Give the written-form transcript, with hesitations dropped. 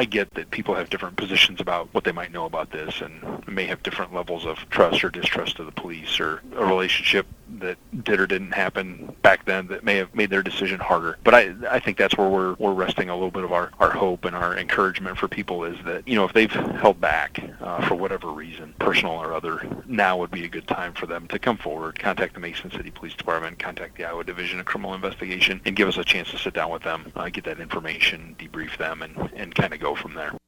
I get that people have different positions about what they might know about this and may have different levels of trust or distrust of the police, or a relationship that did or didn't happen back then that may have made their decision harder. But I think that's where we're resting a little bit of our hope and our encouragement for people, is that, if they've held back for whatever reason, personal or other, now would be a good time for them to come forward, contact the Mason City Police Department, contact the Iowa Division of Criminal Investigation, and give us a chance to sit down with them, get that information, debrief them, and kind of go from there.